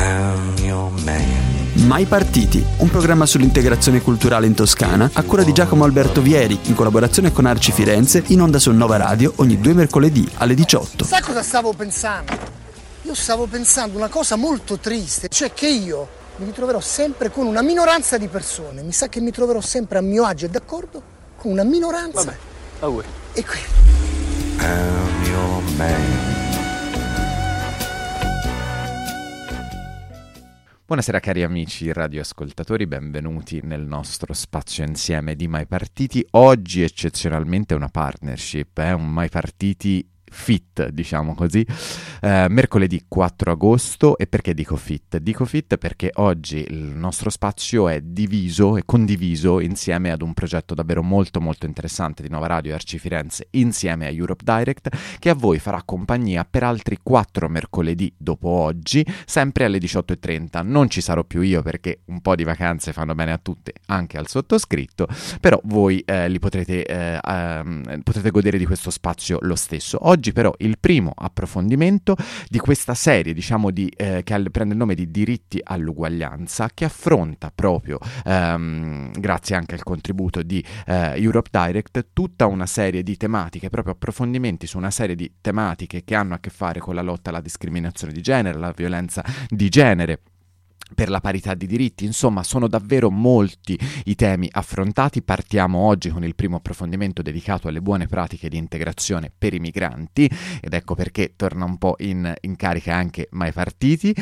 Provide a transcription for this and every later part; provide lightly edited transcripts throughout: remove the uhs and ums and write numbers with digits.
I'm your man. Mai Partiti, un programma sull'integrazione culturale in Toscana a cura di Giacomo Alberto Vieri in collaborazione con Arci Firenze, in onda su Nova Radio ogni 2 mercoledì alle 18. Sai cosa stavo pensando? Io stavo pensando una cosa molto triste, cioè che io mi ritroverò sempre con una minoranza di persone. Mi sa che mi troverò sempre a mio agio e d'accordo con una minoranza. Vabbè, auguri. E qui. I'm your man. Buonasera cari amici radioascoltatori, benvenuti nel nostro spazio insieme di Mai Partiti. Oggi eccezionalmente una partnership, un Mai Partiti fit, diciamo così, mercoledì 4 agosto. E perché dico fit? Dico fit perché oggi il nostro spazio è diviso e condiviso insieme ad un progetto davvero molto molto interessante di Nova Radio e Arci Firenze insieme a Europe Direct, che a voi farà compagnia per altri 4 mercoledì dopo oggi, sempre alle 18:30. Non ci sarò più io perché un po' di vacanze fanno bene a tutte, anche al sottoscritto, però voi li potrete godere di questo spazio lo stesso. Oggi però il primo approfondimento di questa serie, diciamo, che prende il nome di Diritti all'uguaglianza, che affronta proprio, grazie anche al contributo di Europe Direct, tutta una serie di tematiche, proprio approfondimenti su una serie di tematiche che hanno a che fare con la lotta alla discriminazione di genere, la violenza di genere, per la parità di diritti. Insomma, sono davvero molti i temi affrontati. Partiamo oggi con il primo approfondimento dedicato alle buone pratiche di integrazione per i migranti, ed ecco perché torna un po' in carica anche Mai Partiti,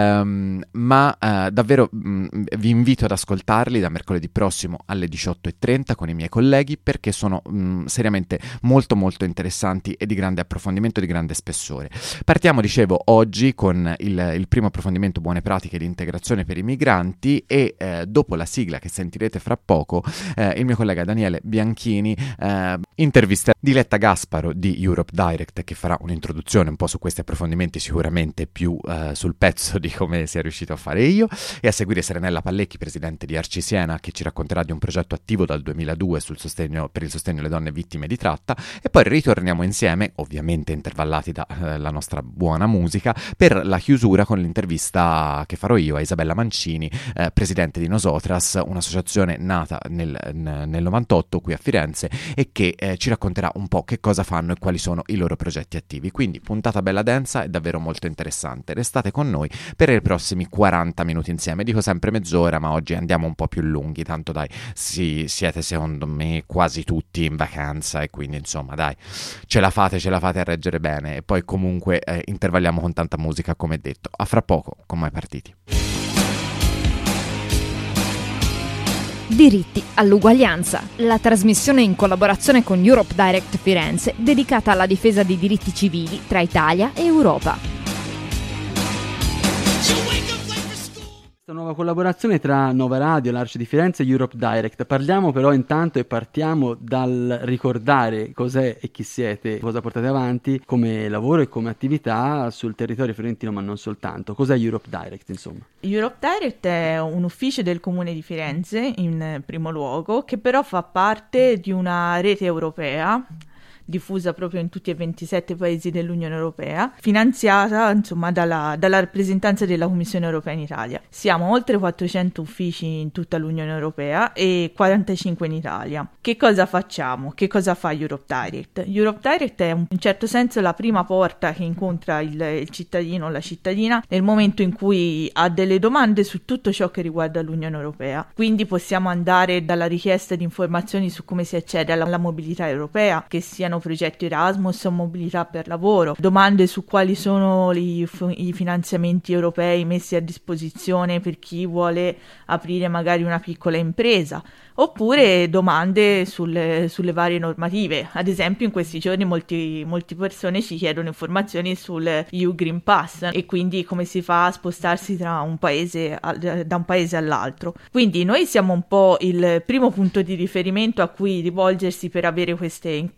ma davvero vi invito ad ascoltarli da mercoledì prossimo alle 18:30 con i miei colleghi, perché sono seriamente molto molto interessanti e di grande approfondimento, di grande spessore. Partiamo, dicevo, oggi con il primo approfondimento buone pratiche di integrazione per i migranti e dopo la sigla che sentirete fra poco il mio collega Daniele Bianchini intervisterà Diletta Gasparo di Europe Direct, che farà un'introduzione un po' su questi approfondimenti, sicuramente più sul pezzo di come sia riuscito a fare io, e a seguire Serenella Pallecchi, presidente di Arci Siena, che ci racconterà di un progetto attivo dal 2002 per il sostegno alle donne vittime di tratta, e poi ritorniamo insieme, ovviamente intervallati dalla nostra buona musica, per la chiusura con l'intervista che farò io a Isabella Mancini, presidente di Nosotras, un'associazione nata nel 98 qui a Firenze e che ci racconterà un po' che cosa fanno e quali sono i loro progetti attivi. Quindi puntata bella densa e davvero molto interessante. Restate con noi per i prossimi 40 minuti insieme. Dico sempre mezz'ora, ma oggi andiamo un po' più lunghi, tanto dai, siete secondo me quasi tutti in vacanza e quindi insomma dai, ce la fate a reggere bene, e poi comunque intervalliamo con tanta musica, come detto. A fra poco con Mai Partiti. Diritti all'uguaglianza, la trasmissione in collaborazione con Europe Direct Firenze dedicata alla difesa dei diritti civili tra Italia e Europa. Questa nuova collaborazione tra Nova Radio, l'Arci di Firenze e Europe Direct. Parliamo però intanto e partiamo dal ricordare cos'è e chi siete, cosa portate avanti come lavoro e come attività sul territorio fiorentino, ma non soltanto. Cos'è Europe Direct, insomma? Europe Direct è un ufficio del Comune di Firenze, in primo luogo, che però fa parte di una rete europea diffusa proprio in tutti e 27 paesi dell'Unione Europea, finanziata insomma dalla rappresentanza della Commissione Europea in Italia. Siamo oltre 400 uffici in tutta l'Unione Europea e 45 in Italia. Che cosa facciamo? Che cosa fa Europe Direct? Europe Direct è in certo senso la prima porta che incontra il cittadino o la cittadina nel momento in cui ha delle domande su tutto ciò che riguarda l'Unione Europea. Quindi possiamo andare dalla richiesta di informazioni su come si accede alla mobilità europea, che siano progetti Erasmus o mobilità per lavoro, domande su quali sono i finanziamenti europei messi a disposizione per chi vuole aprire magari una piccola impresa, oppure domande sulle varie normative. Ad esempio in questi giorni molte persone ci chiedono informazioni sul EU Green Pass e quindi come si fa a spostarsi da un paese all'altro. Quindi noi siamo un po' il primo punto di riferimento a cui rivolgersi per avere queste informazioni.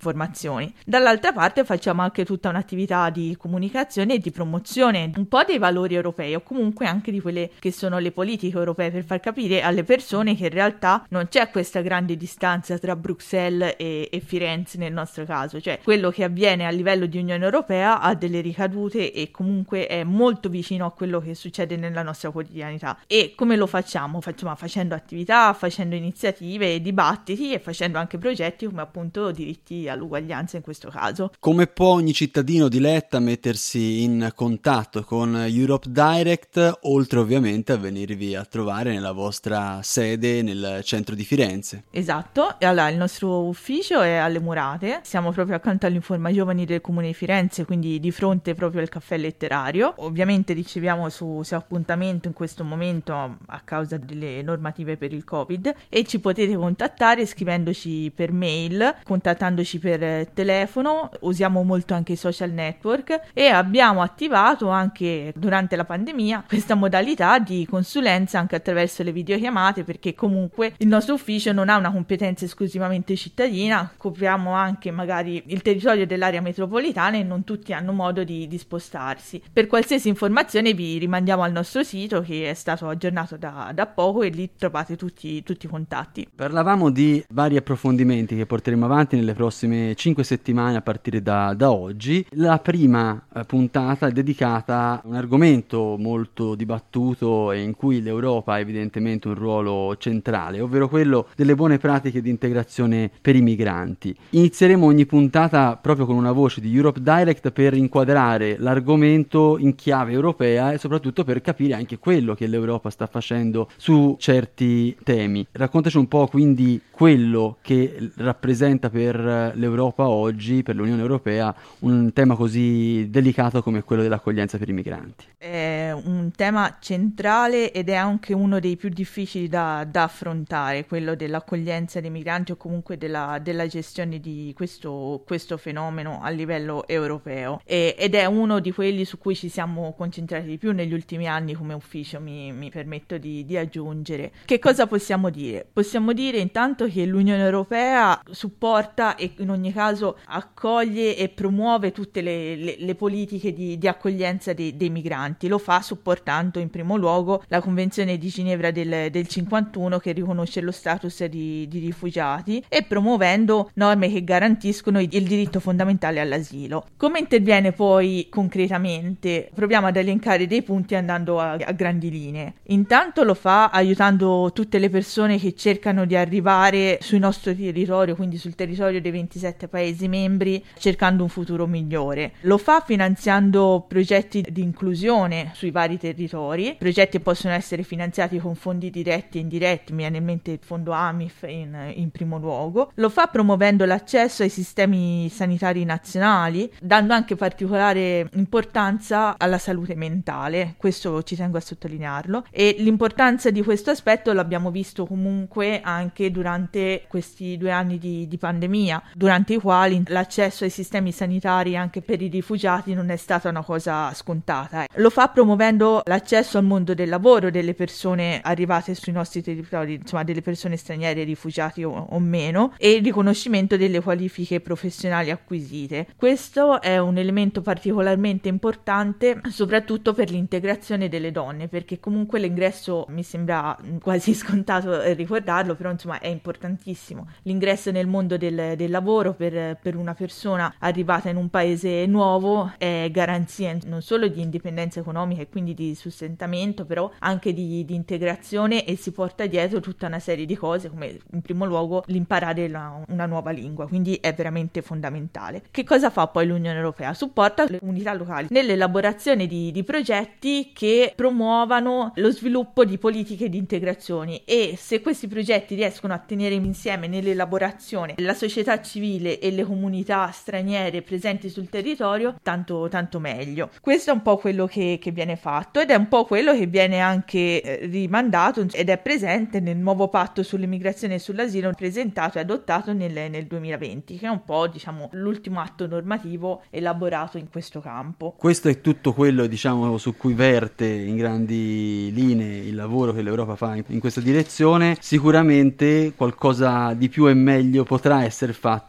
migrazioni. Dall'altra parte facciamo anche tutta un'attività di comunicazione e di promozione un po' dei valori europei o comunque anche di quelle che sono le politiche europee, per far capire alle persone che in realtà non c'è questa grande distanza tra Bruxelles e Firenze nel nostro caso, cioè quello che avviene a livello di Unione Europea ha delle ricadute e comunque è molto vicino a quello che succede nella nostra quotidianità. E come lo facciamo? Facciamo facendo attività, facendo iniziative, dibattiti e facendo anche progetti come appunto diritti all'uguaglianza in questo caso. Come può ogni cittadino di Letta mettersi in contatto con Europe Direct, oltre ovviamente a venirvi a trovare nella vostra sede nel centro di Firenze? Esatto, e allora il nostro ufficio è alle Murate, siamo proprio accanto all'Informa Giovani del Comune di Firenze, quindi di fronte proprio al caffè letterario. Ovviamente riceviamo su appuntamento in questo momento a causa delle normative per il Covid e ci potete contattare scrivendoci per mail, contattandoci per telefono, usiamo molto anche i social network e abbiamo attivato anche durante la pandemia questa modalità di consulenza anche attraverso le videochiamate, perché comunque il nostro ufficio non ha una competenza esclusivamente cittadina, copriamo anche magari il territorio dell'area metropolitana e non tutti hanno modo di spostarsi. Per qualsiasi informazione vi rimandiamo al nostro sito che è stato aggiornato da poco e lì trovate tutti i contatti. Parlavamo di vari approfondimenti che porteremo avanti nelle prossime 5 settimane a partire da oggi. La prima puntata è dedicata a un argomento molto dibattuto e in cui l'Europa ha evidentemente un ruolo centrale, ovvero quello delle buone pratiche di integrazione per i migranti. Inizieremo ogni puntata proprio con una voce di Europe Direct per inquadrare l'argomento in chiave europea e soprattutto per capire anche quello che l'Europa sta facendo su certi temi. Raccontaci un po' quindi quello che rappresenta per l'Europa oggi, per l'Unione Europea, un tema così delicato come quello dell'accoglienza per i migranti. È un tema centrale ed è anche uno dei più difficili da affrontare, quello dell'accoglienza dei migranti o comunque della gestione di questo fenomeno a livello europeo ed è uno di quelli su cui ci siamo concentrati di più negli ultimi anni come ufficio, mi permetto di aggiungere. Che cosa possiamo dire? Possiamo dire intanto che l'Unione Europea supporta e in ogni caso accoglie e promuove tutte le politiche di accoglienza dei migranti. Lo fa supportando in primo luogo la Convenzione di Ginevra del 51 che riconosce lo status di rifugiati e promuovendo norme che garantiscono il diritto fondamentale all'asilo. Come interviene poi concretamente? Proviamo ad elencare dei punti andando a grandi linee. Intanto lo fa aiutando tutte le persone che cercano di arrivare sul nostro territorio, quindi sul territorio dei 27 Paesi membri, cercando un futuro migliore. Lo fa finanziando progetti di inclusione sui vari territori. I progetti possono essere finanziati con fondi diretti e indiretti, mi viene in mente il fondo AMIF in primo luogo. Lo fa promuovendo l'accesso ai sistemi sanitari nazionali, dando anche particolare importanza alla salute mentale, questo ci tengo a sottolinearlo, e l'importanza di questo aspetto l'abbiamo visto comunque anche durante questi 2 anni di pandemia, durante i quali l'accesso ai sistemi sanitari anche per i rifugiati non è stata una cosa scontata. Lo fa promuovendo l'accesso al mondo del lavoro delle persone arrivate sui nostri territori, insomma delle persone straniere, rifugiati o meno, e il riconoscimento delle qualifiche professionali acquisite. Questo è un elemento particolarmente importante soprattutto per l'integrazione delle donne, perché comunque l'ingresso, mi sembra quasi scontato ricordarlo, però insomma è importantissimo. L'ingresso nel mondo del lavoro per una persona arrivata in un paese nuovo è garanzia non solo di indipendenza economica e quindi di sostentamento, però anche di integrazione, e si porta dietro tutta una serie di cose, come in primo luogo l'imparare una nuova lingua, quindi è veramente fondamentale. Che cosa fa poi l'Unione Europea? Supporta le comunità locali nell'elaborazione di progetti che promuovano lo sviluppo di politiche di integrazione, e se questi progetti riescono a tenere insieme nell'elaborazione la società civile e le comunità straniere presenti sul territorio, tanto meglio. Questo è un po' quello che viene fatto ed è un po' quello che viene anche rimandato ed è presente nel nuovo patto sull'immigrazione e sull'asilo presentato e adottato nel 2020, che è un po', diciamo, l'ultimo atto normativo elaborato in questo campo. Questo è tutto quello, diciamo, su cui verte in grandi linee il lavoro che l'Europa fa in questa direzione. Sicuramente qualcosa di più e meglio potrà essere fatto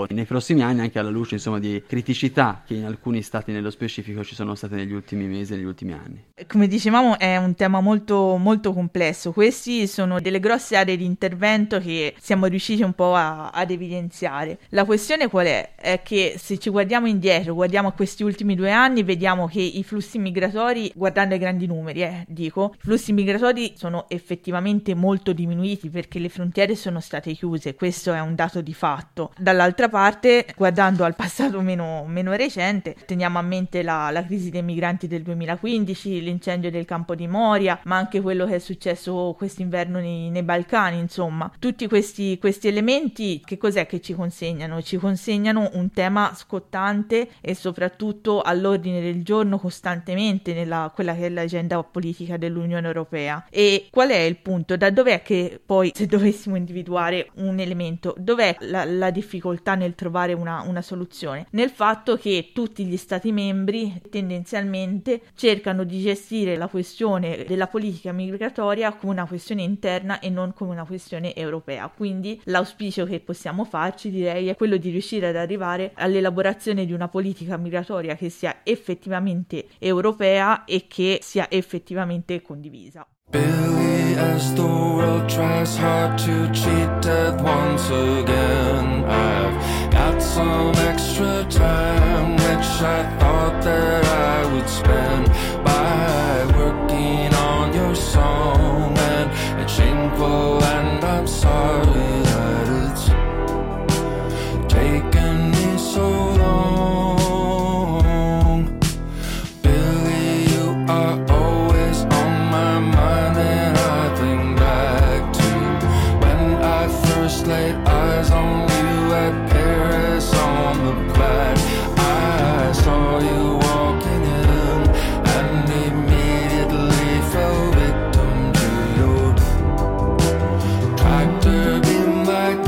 futuro nei prossimi anni, anche alla luce insomma di criticità che in alcuni stati nello specifico ci sono state negli ultimi mesi e negli ultimi anni. Come dicevamo, è un tema molto molto complesso. Questi sono delle grosse aree di intervento che siamo riusciti un po' ad evidenziare. La questione qual è? È che se ci guardiamo indietro, guardiamo a questi ultimi 2 anni, vediamo che i flussi migratori, guardando ai grandi numeri, i flussi migratori sono effettivamente molto diminuiti perché le frontiere sono state chiuse. Questo è un dato di fatto. Dall'altra parte, guardando al passato meno recente, teniamo a mente la crisi dei migranti del 2015, l'incendio del campo di Moria, ma anche quello che è successo quest'inverno nei Balcani. Insomma, tutti questi elementi che cos'è che ci consegnano? Ci consegnano un tema scottante e soprattutto all'ordine del giorno costantemente nella quella che è l'agenda politica dell'Unione Europea. E qual è il punto? Da dov'è che poi, se dovessimo individuare un elemento, dov'è la difficoltà nel trovare una soluzione? Nel fatto che tutti gli Stati membri tendenzialmente cercano di gestire la questione della politica migratoria come una questione interna e non come una questione europea. Quindi l'auspicio che possiamo farci, direi, è quello di riuscire ad arrivare all'elaborazione di una politica migratoria che sia effettivamente europea e che sia effettivamente condivisa. Billy, as the world tries hard to cheat death once again, I've got some extra time which I thought that I would spend by working on your song, and it's shameful and I'm sorry that it's taken me so long. Billy, you are always on my mind when I think back to when I first laid eyes on you at Paris on the Plaid. I saw you walking in and immediately fell victim to your tractor beam like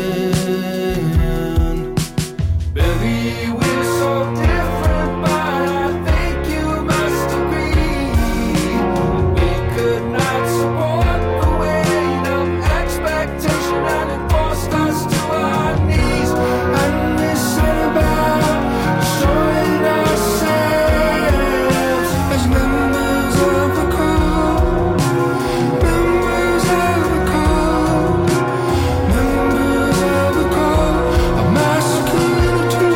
grin. Billy, we're so different, but I think you must agree we could not support the weight of expectation and it forced us to our knees. And we said about destroying ourselves as members of the cult, members of the cult, members of the cult of masculinity.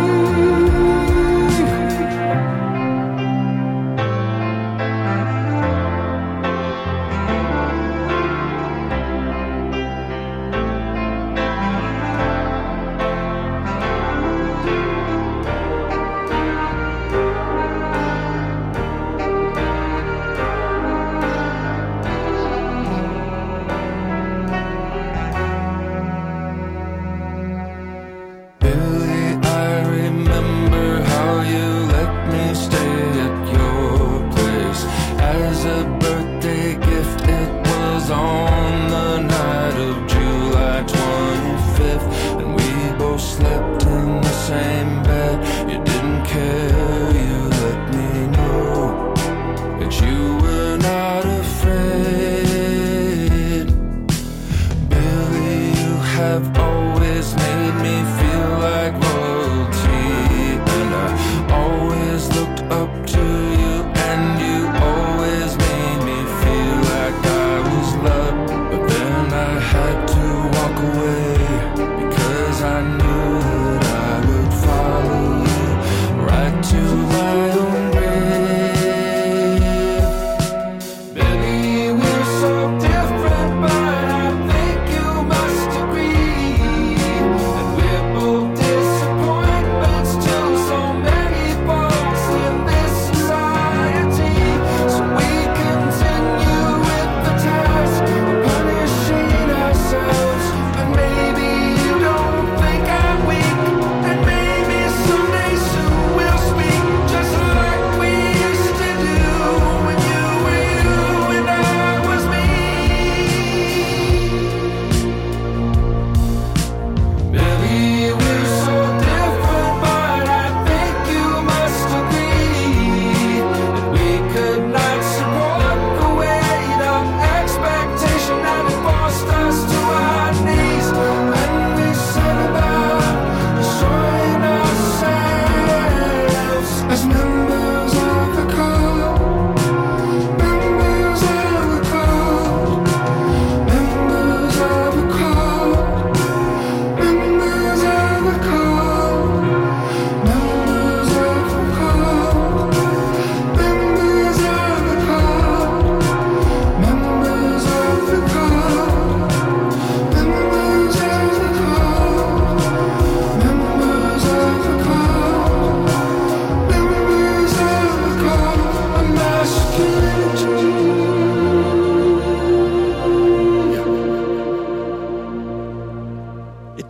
Billy, I remember how you let me stay at your place as a birthday gift. It was on the night of July 25th, and we both slept in the same bed. You didn't care, you let me know that you were not afraid. Billy, you have always made me feel like royalty, and I always looked up to you, and you always made me feel like I was loved. But then I had to walk away because I knew that I would follow you right to my own grave.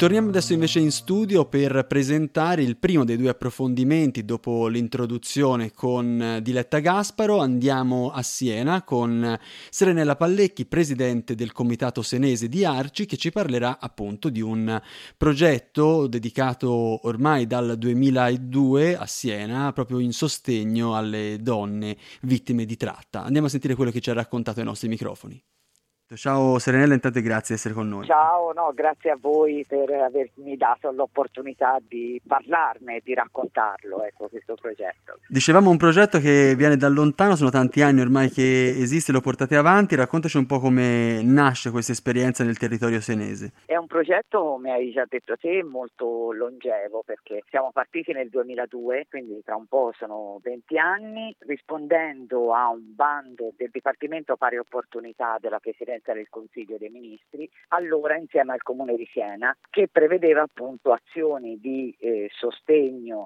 Torniamo adesso invece in studio per presentare il primo dei 2 approfondimenti dopo l'introduzione con Diletta Gasparo. Andiamo a Siena con Serenella Pallecchi, presidente del comitato senese di Arci, che ci parlerà appunto di un progetto dedicato ormai dal 2002 a Siena proprio in sostegno alle donne vittime di tratta. Andiamo a sentire quello che ci ha raccontato ai nostri microfoni. Ciao Serenella, intanto grazie di essere con noi. Ciao, grazie a voi per avermi dato l'opportunità di parlarne e di raccontarlo, questo progetto. Dicevamo un progetto che viene da lontano, sono tanti anni ormai che esiste, lo portate avanti, raccontaci un po' come nasce questa esperienza nel territorio senese. È un progetto, come hai già detto te, molto longevo, perché siamo partiti nel 2002, quindi tra un po' sono 20 anni, rispondendo a un bando del Dipartimento Pari Opportunità della Presidenza del Consiglio dei Ministri, allora insieme al Comune di Siena, che prevedeva appunto azioni di sostegno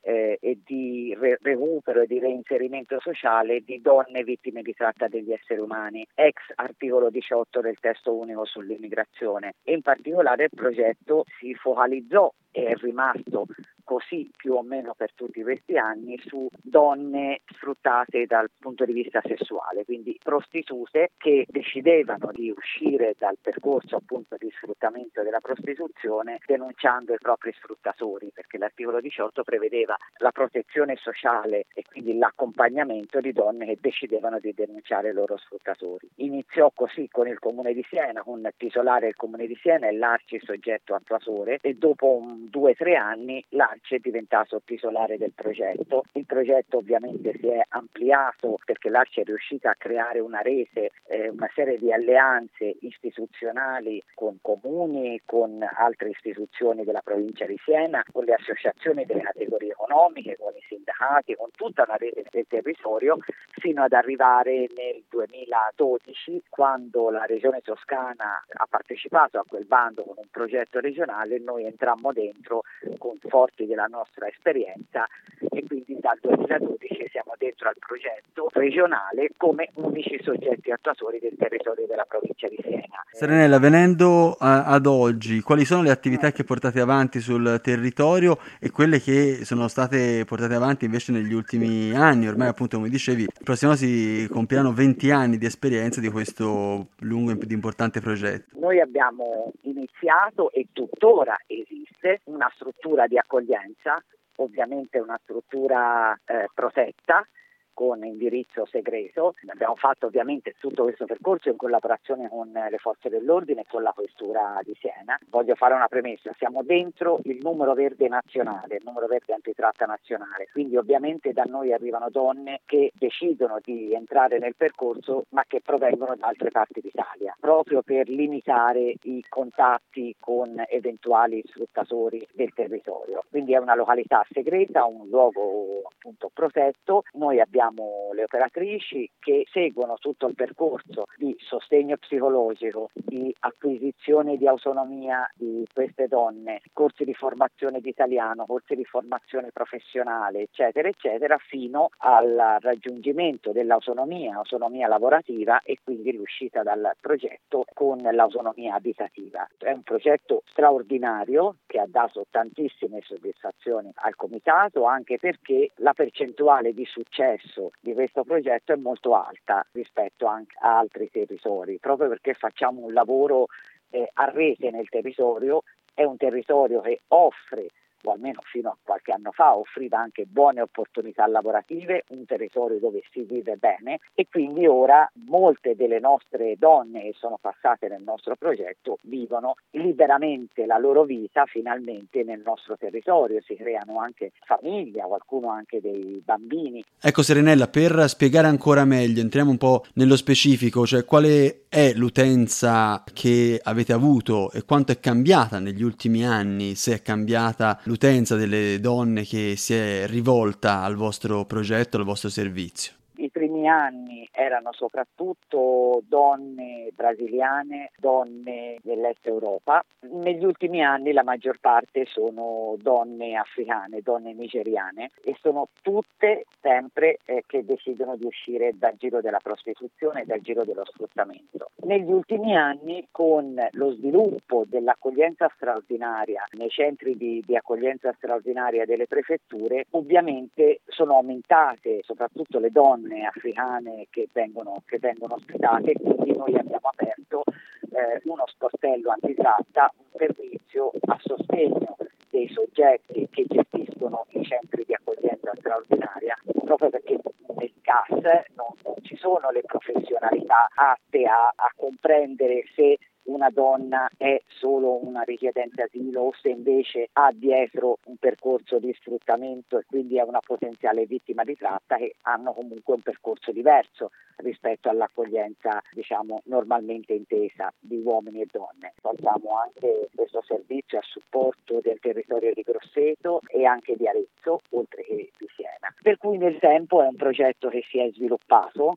e di recupero e di reinserimento sociale di donne vittime di tratta degli esseri umani, ex articolo 18 del testo unico sull'immigrazione. E in particolare il progetto si focalizzò e è rimasto così più o meno per tutti questi anni su donne sfruttate dal punto di vista sessuale, quindi prostitute che decidevano di uscire dal percorso appunto di sfruttamento della prostituzione denunciando i propri sfruttatori, perché l'articolo 18 prevedeva la protezione sociale e quindi l'accompagnamento di donne che decidevano di denunciare i loro sfruttatori. Iniziò così con il Comune di Siena, con il titolare del Comune di Siena e l'Arci soggetto attuatore, e dopo 2-3 anni l'Arci è diventato titolare del progetto. Il progetto ovviamente si è ampliato perché l'Arci è riuscita a creare una rete, una serie di alleanze istituzionali con comuni, con altre istituzioni della provincia di Siena, con le associazioni delle categorie economiche, con i sindacati, con tutta una rete del territorio, fino ad arrivare nel 2012, quando la Regione Toscana ha partecipato a quel bando con un progetto regionale. Noi entrammo dentro con forti della nostra esperienza e quindi dal 2012 siamo dentro al progetto regionale come unici soggetti attuatori del territorio della provincia di Siena. Serenella, venendo ad oggi, quali sono le attività che portate avanti sul territorio e quelle che sono state portate avanti invece negli ultimi anni? Ormai appunto, come dicevi, il prossimo anno si compiranno 20 anni di esperienza di questo lungo ed importante progetto. Noi abbiamo iniziato e tuttora esiste una struttura di accoglienza, ovviamente una struttura protetta, con indirizzo segreto. Abbiamo fatto ovviamente tutto questo percorso in collaborazione con le forze dell'ordine e con la questura di Siena. Voglio fare una premessa: siamo dentro il numero verde nazionale, il numero verde antitratta nazionale, quindi ovviamente da noi arrivano donne che decidono di entrare nel percorso ma che provengono da altre parti d'Italia, proprio per limitare i contatti con eventuali sfruttatori del territorio. Quindi è una località segreta, un luogo appunto protetto. Noi abbiamo le operatrici che seguono tutto il percorso di sostegno psicologico, di acquisizione di autonomia di queste donne, corsi di formazione di italiano, corsi di formazione professionale, eccetera, eccetera, fino al raggiungimento dell'autonomia, autonomia lavorativa e quindi l'uscita dal progetto con l'autonomia abitativa. È un progetto straordinario che ha dato tantissime soddisfazioni al comitato, anche perché la percentuale di successo di questo progetto è molto alta rispetto anche a altri territori, proprio perché facciamo un lavoro a rete nel territorio. È un territorio che offre, o almeno fino a qualche anno fa offriva, anche buone opportunità lavorative, un territorio dove si vive bene, e quindi ora molte delle nostre donne che sono passate nel nostro progetto vivono liberamente la loro vita finalmente nel nostro territorio, si creano anche famiglia, qualcuno anche dei bambini. Ecco Serenella, per spiegare ancora meglio, entriamo un po' nello specifico, cioè quale è l'utenza che avete avuto e quanto è cambiata negli ultimi anni, se è cambiata l'utenza delle donne che si è rivolta al vostro progetto, al vostro servizio? I primi anni erano soprattutto donne brasiliane, donne dell'est Europa. Negli ultimi anni la maggior parte sono donne africane, donne nigeriane, e sono tutte sempre che decidono di uscire dal giro della prostituzione, dal giro dello sfruttamento. Negli ultimi anni, con lo sviluppo dell'accoglienza straordinaria nei centri di accoglienza straordinaria delle prefetture, ovviamente sono aumentate soprattutto le donne africane che vengono ospitate, quindi noi abbiamo aperto uno sportello antitratta, un servizio a sostegno dei soggetti che gestiscono i centri di accoglienza straordinaria, proprio perché nel CAS non ci sono le professionalità atte a comprendere se una donna è solo una richiedente asilo o se invece ha dietro un percorso di sfruttamento e quindi è una potenziale vittima di tratta, che hanno comunque un percorso diverso rispetto all'accoglienza, diciamo, normalmente intesa di uomini e donne. Facciamo anche questo servizio a supporto del territorio di Grosseto e anche di Arezzo, oltre che di Siena. Per cui nel tempo è un progetto che si è sviluppato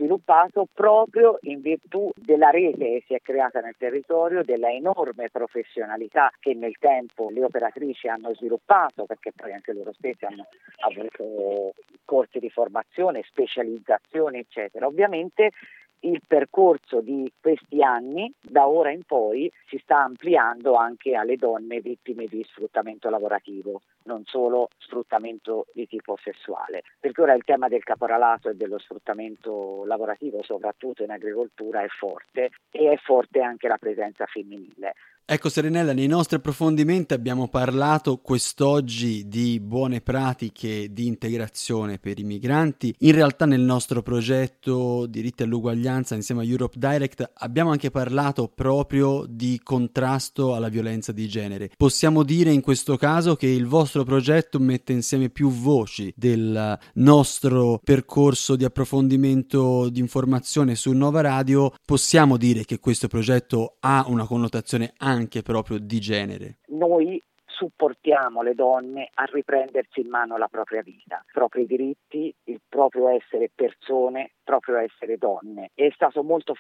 proprio in virtù della rete che si è creata nel territorio, della enorme professionalità che nel tempo le operatrici hanno sviluppato, perché poi anche loro stesse hanno avuto corsi di formazione, specializzazione, eccetera. Ovviamente il percorso di questi anni, da ora in poi, si sta ampliando anche alle donne vittime di sfruttamento lavorativo, non solo sfruttamento di tipo sessuale, perché ora il tema del caporalato e dello sfruttamento lavorativo, soprattutto in agricoltura, è forte, e è forte anche la presenza femminile. Ecco Serenella, nei nostri approfondimenti abbiamo parlato quest'oggi di buone pratiche di integrazione per i migranti. In realtà nel nostro progetto Diritti all'Uguaglianza insieme a Europe Direct abbiamo anche parlato proprio di contrasto alla violenza di genere. Possiamo dire in questo caso che il vostro progetto mette insieme più voci del nostro percorso di approfondimento di informazione su Nova Radio. Possiamo dire che questo progetto ha una connotazione anche proprio di genere. Noi supportiamo le donne a riprendersi in mano la propria vita, i propri diritti, il proprio essere persone, proprio essere donne. È stato molto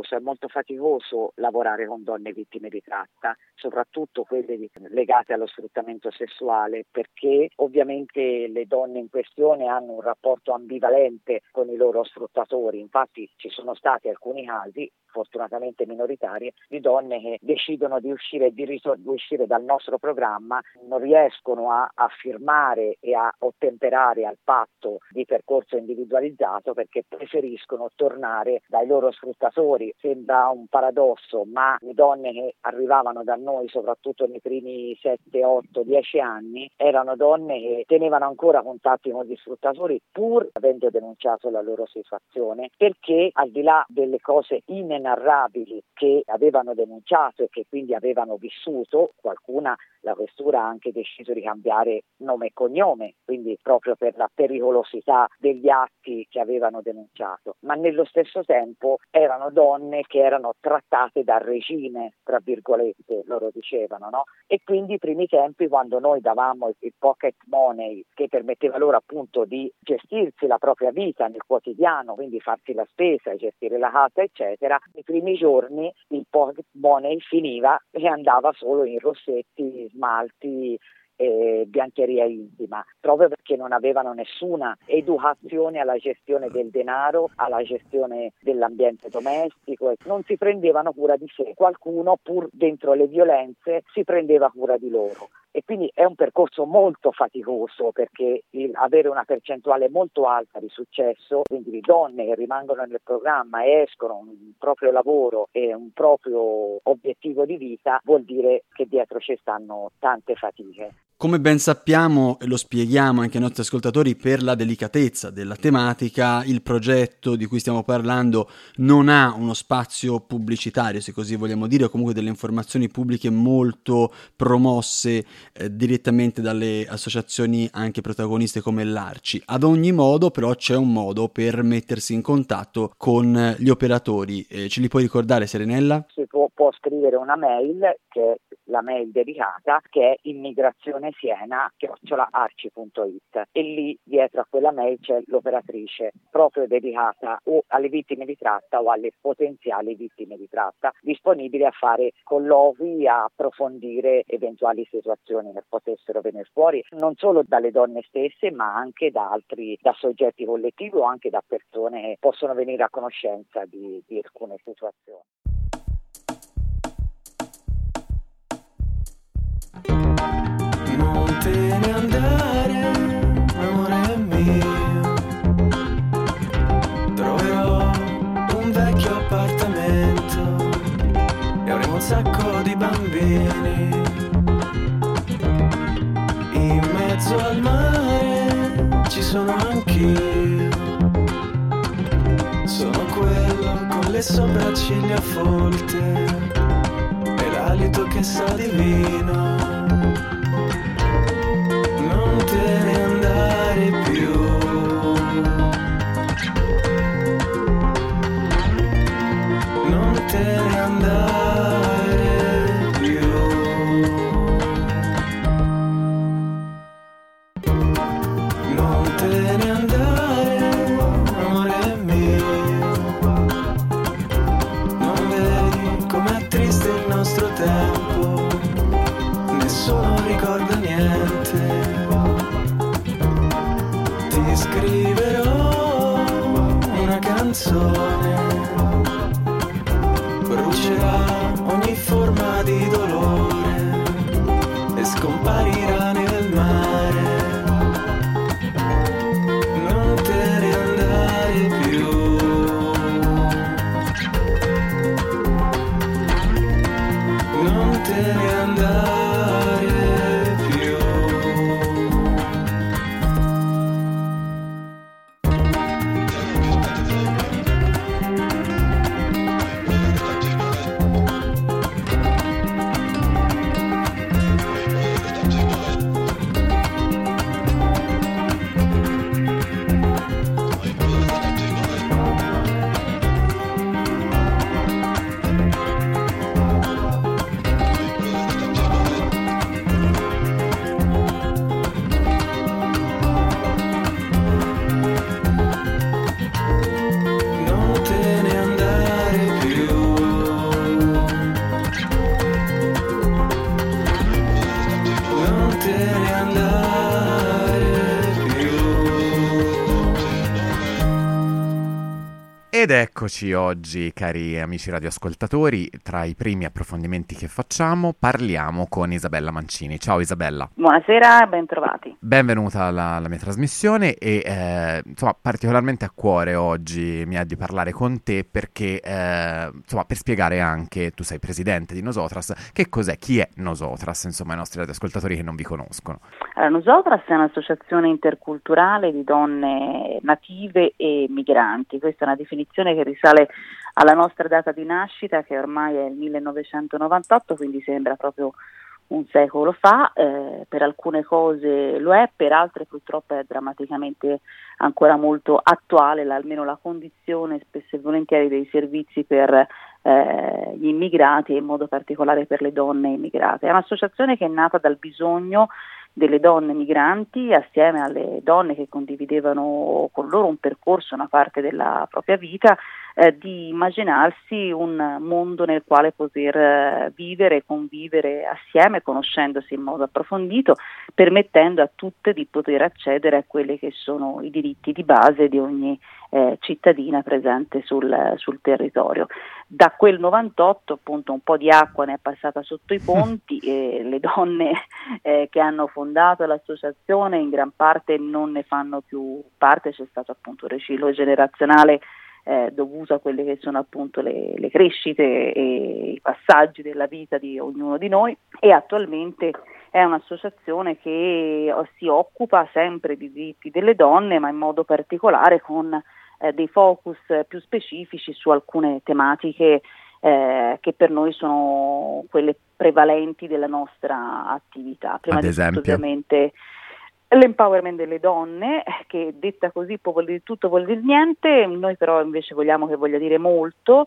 faticoso lavorare con donne vittime di tratta, soprattutto quelle legate allo sfruttamento sessuale, perché ovviamente le donne in questione hanno un rapporto ambivalente con i loro sfruttatori. Infatti ci sono stati alcuni casi, fortunatamente minoritari, di donne che decidono di uscire dal nostro programma, non riescono a firmare e a ottemperare al patto di percorso individualizzato perché preferiscono tornare dai loro sfruttatori. Sembra un paradosso, ma le donne che arrivavano da noi, soprattutto nei primi 7, 8, 10 anni, erano donne che tenevano ancora contatti con gli sfruttatori pur avendo denunciato la loro situazione, perché al di là delle cose inenarrabili che avevano denunciato e che quindi avevano vissuto, qualcuna la questura ha anche deciso di cambiare nome e cognome, quindi proprio per la pericolosità degli atti che avevano denunciato, ma nello stesso tempo erano donne che erano trattate dal regime, tra virgolette, loro dicevano, no? E quindi i primi tempi, quando noi davamo il pocket money che permetteva loro appunto di gestirsi la propria vita nel quotidiano, quindi farsi la spesa, gestire la casa, eccetera, i primi giorni il pocket money finiva e andava solo in rossetti, smalti e biancheria intima, proprio perché non avevano nessuna educazione alla gestione del denaro, alla gestione dell'ambiente domestico, e non si prendevano cura di sé. Qualcuno, pur dentro le violenze, si prendeva cura di loro. E quindi è un percorso molto faticoso, perché avere una percentuale molto alta di successo, quindi di donne che rimangono nel programma e escono un proprio lavoro e un proprio obiettivo di vita, vuol dire che dietro ci stanno tante fatiche. Come ben sappiamo, e lo spieghiamo anche ai nostri ascoltatori per la delicatezza della tematica, il progetto di cui stiamo parlando non ha uno spazio pubblicitario, se così vogliamo dire, o comunque delle informazioni pubbliche molto promosse direttamente dalle associazioni anche protagoniste come l'Arci. Ad ogni modo, però, c'è un modo per mettersi in contatto con gli operatori. Ce li puoi ricordare, Serenella? Si può scrivere una mail, che è la mail dedicata, che è immigrazione siena@arci.it, e lì dietro a quella mail c'è l'operatrice proprio dedicata o alle vittime di tratta o alle potenziali vittime di tratta, disponibile a fare colloqui, a approfondire eventuali situazioni che potessero venire fuori non solo dalle donne stesse, ma anche da soggetti collettivi o anche da persone che possono venire a conoscenza di alcune situazioni. Non te ne andare, amore mio, troverò un vecchio appartamento e avremo un sacco di bambini in mezzo al mare. Ci sono anch'io, sono quello con le sopracciglia folte e l'alito che sa di vino. Non te ne andare più, non te ne andare più, non te ne andare, amore mio. Non vedi com'è triste il nostro tempo, nessuno ricorda niente. Ti scriverò una canzone, brucerà ogni forma di dolore e scomparirà nel mare. Non te ne andare più, non te ne andare più. Non te ne andare più, non te ne andare più. Ed eccoci oggi, cari amici radioascoltatori, tra i primi approfondimenti che facciamo parliamo con Isabella Mancini. Ciao Isabella. Buonasera, bentrovati. Benvenuta alla mia trasmissione e insomma particolarmente a cuore oggi mi ha di parlare con te perché insomma per spiegare anche, tu sei presidente di Nosotras, che cos'è, chi è Nosotras, insomma ai nostri radioascoltatori che non vi conoscono. Allora, Nosotras è un'associazione interculturale di donne native e migranti. Questa è una definizione che risale alla nostra data di nascita, che ormai è il 1998, quindi sembra proprio un secolo fa. Per alcune cose lo è, per altre purtroppo è drammaticamente ancora molto attuale, almeno la condizione spesso e volentieri dei servizi per gli immigrati e in modo particolare per le donne immigrate. È un'associazione che è nata dal bisogno delle donne migranti assieme alle donne che condividevano con loro un percorso, una parte della propria vita, di immaginarsi un mondo nel quale poter vivere e convivere assieme, conoscendosi in modo approfondito, permettendo a tutte di poter accedere a quelli che sono i diritti di base di ogni cittadina presente sul territorio. Da quel 98 appunto un po' di acqua ne è passata sotto i ponti e le donne che hanno fondato l'associazione in gran parte non ne fanno più parte, c'è stato appunto un riciclo generazionale dovuto a quelle che sono appunto le crescite e i passaggi della vita di ognuno di noi, e attualmente è un'associazione che si occupa sempre di diritti delle donne, ma in modo particolare con dei focus più specifici su alcune tematiche che per noi sono quelle prevalenti della nostra attività. Prima Ad di esempio? tutto ovviamente l'empowerment delle donne, che detta così può voler dire tutto, vuol dire niente, noi però invece vogliamo che voglia dire molto,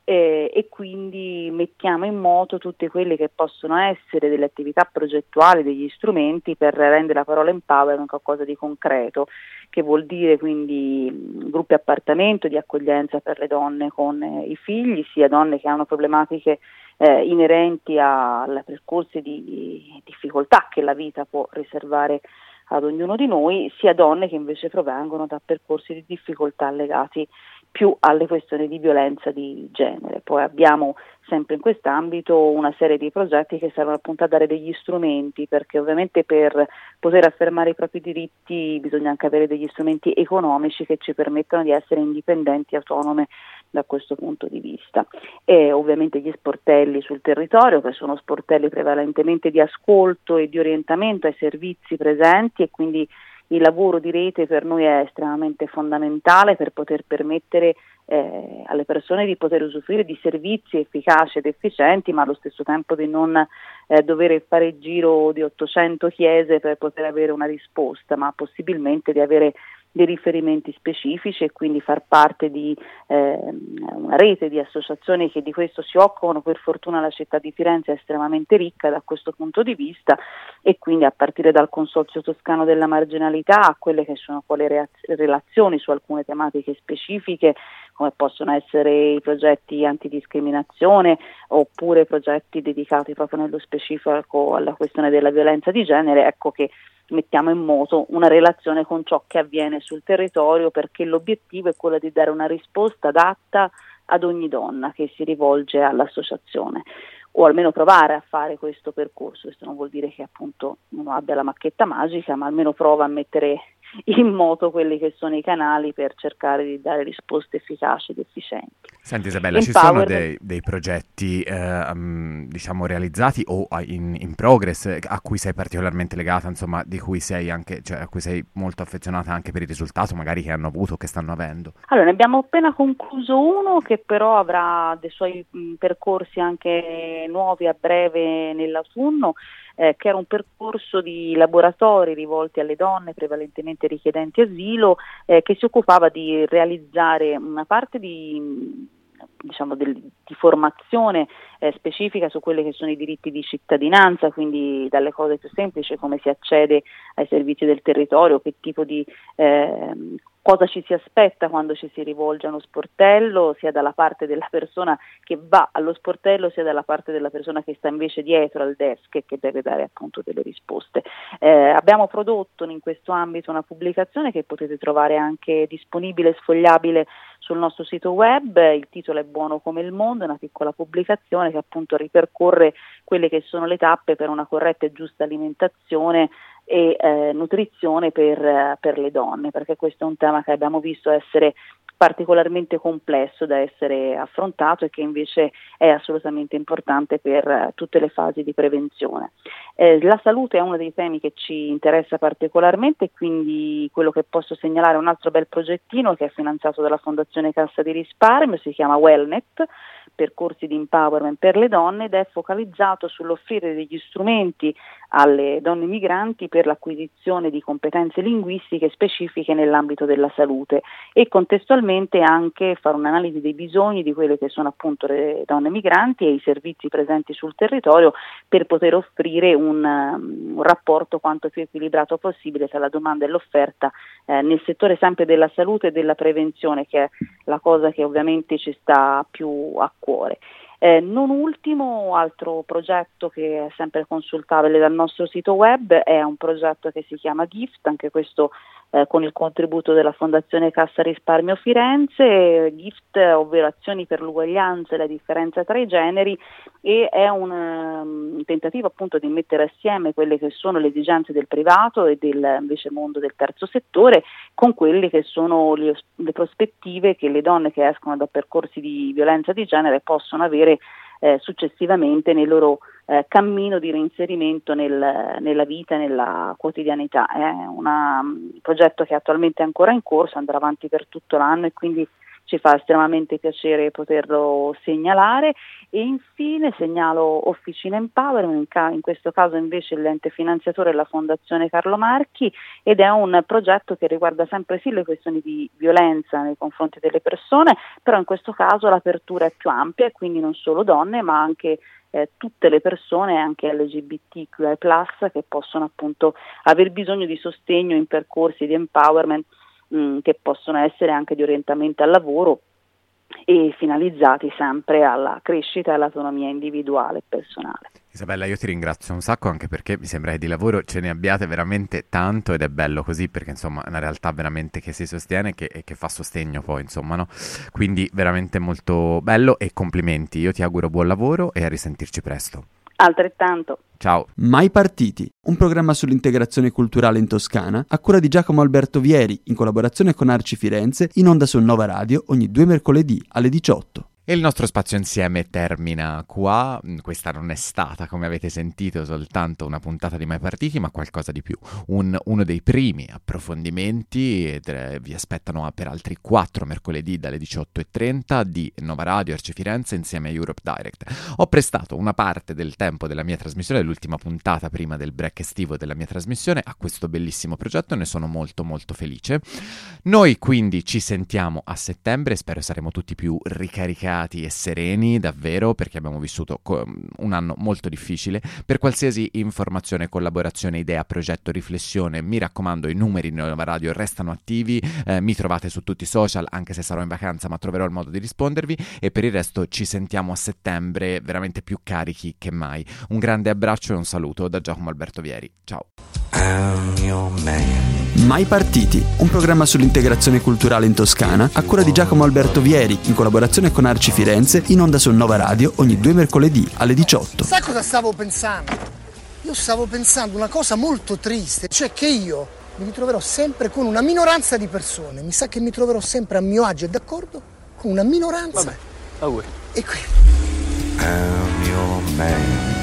e quindi mettiamo in moto tutte quelle che possono essere delle attività progettuali, degli strumenti per rendere la parola empowerment qualcosa di concreto, che vuol dire quindi gruppi appartamento di accoglienza per le donne con i figli, sia donne che hanno problematiche inerenti ai percorsi di difficoltà che la vita può riservare ad ognuno di noi, sia donne che invece provengono da percorsi di difficoltà legati più alle questioni di violenza di genere. Poi abbiamo sempre in quest'ambito una serie di progetti che servono appunto a dare degli strumenti, perché ovviamente per poter affermare i propri diritti bisogna anche avere degli strumenti economici che ci permettano di essere indipendenti e autonome da questo punto di vista. E ovviamente gli sportelli sul territorio, che sono sportelli prevalentemente di ascolto e di orientamento ai servizi presenti, e quindi il lavoro di rete per noi è estremamente fondamentale per poter permettere alle persone di poter usufruire di servizi efficaci ed efficienti, ma allo stesso tempo di non dover fare il giro di 800 chiese per poter avere una risposta, ma possibilmente di avere dei riferimenti specifici e quindi far parte di una rete di associazioni che di questo si occupano. Per fortuna la città di Firenze è estremamente ricca da questo punto di vista, e quindi a partire dal Consorzio Toscano della Marginalità a quelle che sono poi le relazioni su alcune tematiche specifiche, come possono essere i progetti antidiscriminazione oppure progetti dedicati proprio nello specifico alla questione della violenza di genere, ecco che mettiamo in moto una relazione con ciò che avviene sul territorio, perché l'obiettivo è quello di dare una risposta adatta ad ogni donna che si rivolge all'associazione, o almeno provare a fare questo percorso. Questo non vuol dire che appunto uno abbia la macchetta magica, ma almeno prova a mettere in moto quelli che sono i canali per cercare di dare risposte efficaci ed efficienti. Senti Isabella, ci sono dei progetti diciamo realizzati o in progress a cui sei particolarmente legata, insomma, di cui sei anche, cioè a cui sei molto affezionata anche per il risultato magari che hanno avuto, che stanno avendo? Allora, ne abbiamo appena concluso uno che però avrà dei suoi percorsi anche nuovi a breve nell'autunno, che era un percorso di laboratori rivolti alle donne prevalentemente richiedenti asilo, che si occupava di realizzare una parte di formazione specifica su quelli che sono i diritti di cittadinanza, quindi dalle cose più semplici, come si accede ai servizi del territorio, che tipo di cosa ci si aspetta quando ci si rivolge a uno sportello, sia dalla parte della persona che va allo sportello, sia dalla parte della persona che sta invece dietro al desk e che deve dare appunto delle risposte. Abbiamo prodotto in questo ambito una pubblicazione che potete trovare anche disponibile e sfogliabile sul nostro sito web. Il titolo è Buono come il mondo, è una piccola pubblicazione che appunto ripercorre quelle che sono le tappe per una corretta e giusta alimentazione e nutrizione per le donne, perché questo è un tema che abbiamo visto essere particolarmente complesso da essere affrontato e che invece è assolutamente importante per tutte le fasi di prevenzione. La salute è uno dei temi che ci interessa particolarmente, quindi quello che posso segnalare è un altro bel progettino che è finanziato dalla Fondazione Cassa di Risparmio, si chiama Wellnet, percorsi di empowerment per le donne, ed è focalizzato sull'offrire degli strumenti alle donne migranti per l'acquisizione di competenze linguistiche specifiche nell'ambito della salute e contestualmente anche fare un'analisi dei bisogni di quelle che sono appunto le donne migranti e i servizi presenti sul territorio per poter offrire un rapporto quanto più equilibrato possibile tra la domanda e l'offerta nel settore sempre della salute e della prevenzione, che è la cosa che ovviamente ci sta più a cuore. Non ultimo, altro progetto che è sempre consultabile dal nostro sito web è un progetto che si chiama GIFT, anche questo con il contributo della Fondazione Cassa Risparmio Firenze. GIFT, ovvero Azioni per l'uguaglianza e la differenza tra i generi, e è un tentativo appunto di mettere assieme quelle che sono le esigenze del privato e del invece mondo del terzo settore con quelle che sono le prospettive che le donne che escono da percorsi di violenza di genere possono avere successivamente nel loro cammino di reinserimento nella vita e nella quotidianità. È un progetto che attualmente è ancora in corso, andrà avanti per tutto l'anno e quindi ci fa estremamente piacere poterlo segnalare. E infine segnalo Officina Empowerment, in questo caso invece l'ente finanziatore è la Fondazione Carlo Marchi, ed è un progetto che riguarda sempre sì le questioni di violenza nei confronti delle persone, però in questo caso l'apertura è più ampia e quindi non solo donne ma anche tutte le persone, anche LGBTQI+, che possono appunto aver bisogno di sostegno in percorsi di empowerment che possono essere anche di orientamento al lavoro e finalizzati sempre alla crescita e all'autonomia individuale e personale. Isabella, io ti ringrazio un sacco, anche perché mi sembra che di lavoro ce ne abbiate veramente tanto, ed è bello così, perché insomma è una realtà veramente che si sostiene e che fa sostegno poi, insomma, no? Quindi veramente molto bello e complimenti. Io ti auguro buon lavoro e a risentirci presto. Altrettanto. Ciao. Mai Partiti, un programma sull'integrazione culturale in Toscana a cura di Giacomo Alberto Vieri in collaborazione con Arci Firenze, in onda su Nova Radio ogni 2 mercoledì alle 18. E il nostro spazio insieme termina qua. Questa non è stata, come avete sentito, soltanto una puntata di Mai Partiti, ma qualcosa di più. Uno dei primi approfondimenti, ed vi aspettano per altri 4 mercoledì dalle 18:30 di Nova Radio Arci Firenze insieme a Europe Direct. Ho prestato una parte del tempo della mia trasmissione, l'ultima puntata prima del break estivo della mia trasmissione, a questo bellissimo progetto e ne sono molto molto felice. Noi quindi ci sentiamo a settembre, spero saremo tutti più ricaricati e sereni davvero, perché abbiamo vissuto un anno molto difficile. Per qualsiasi informazione, collaborazione, idea, progetto, riflessione, mi raccomando, i numeri di Nova Radio restano attivi, mi trovate su tutti i social, anche se sarò in vacanza, ma troverò il modo di rispondervi, e per il resto ci sentiamo a settembre veramente più carichi che mai. Un grande abbraccio e un saluto da Giacomo Alberto Vieri. Ciao. I'm your man. Mai Partiti, un programma sull'integrazione culturale in Toscana a cura di Giacomo Alberto Vieri in collaborazione con Arci Firenze, in onda su Nova Radio ogni 2 mercoledì alle 18. Sai cosa stavo pensando? Io stavo pensando una cosa molto triste, cioè che io mi ritroverò sempre con una minoranza di persone. Mi sa che mi troverò sempre a mio agio e d'accordo con una minoranza. Vabbè, a voi. E quindi I'm your man.